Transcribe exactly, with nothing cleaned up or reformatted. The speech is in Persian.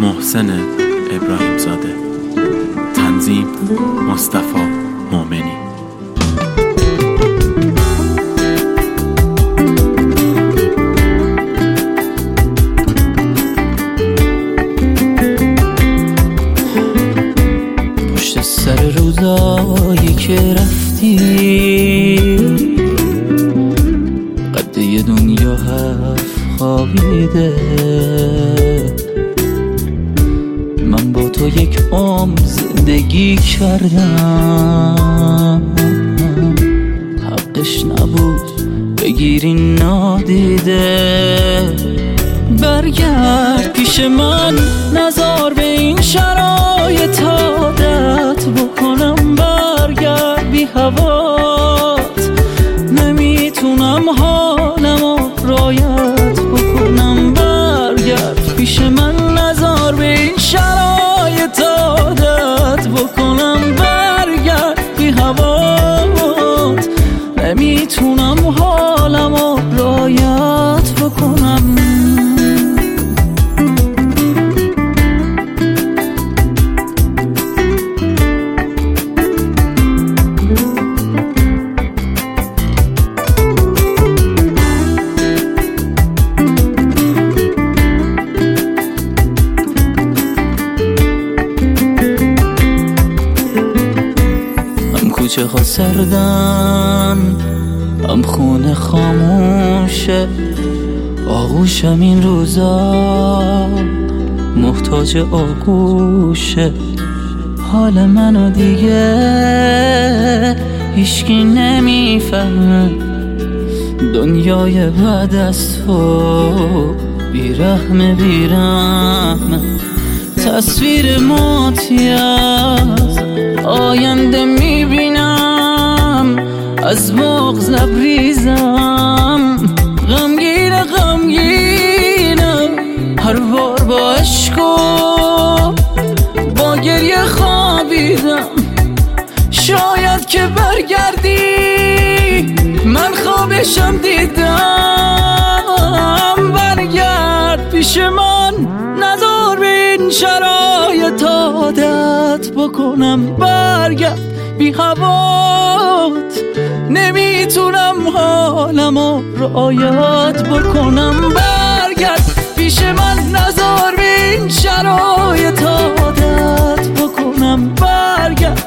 محسن ابراهیم زاده. تنظیم مصطفی مومنی. پشت سر روزایی که رفتی قد یه دنیا حرف خوابیده، من با تو یک عمر زندگی کردم، حقش نبود بگیری نادیده. برگرد پیش من، نزار به این شرایط عادت بکنم، برگرد بی هوات نمیتونم حالمو رعایت بکنم. برگرد پیش من، نزار به این شرایط عادت بکنم، برگرد بی هوات نمیتونم حالمو رعایت بکنم. کوچه ها سردن، هم خونه خاموشه، آغوشم این روزا محتاج آغوشه. حال منو دیگه هیچکی نمیفهمه، دنیای بعد از تو بیرحمه بیرحمه. تصویر ماتی از آینده میبینم، از بغض لبریزم، غمگین غمگینم، هر بار با عشق و با گریه خوابیدم. شاید که برگردی من خوابشم دیدم، برگرد پیش من، نذار به این شرایط عادت بکنم. برگرد بی هوات نمیتونم حالمو رعایت بکنم. برگرد پیش من، نذار به این شرایط عادت بکنم. برگرد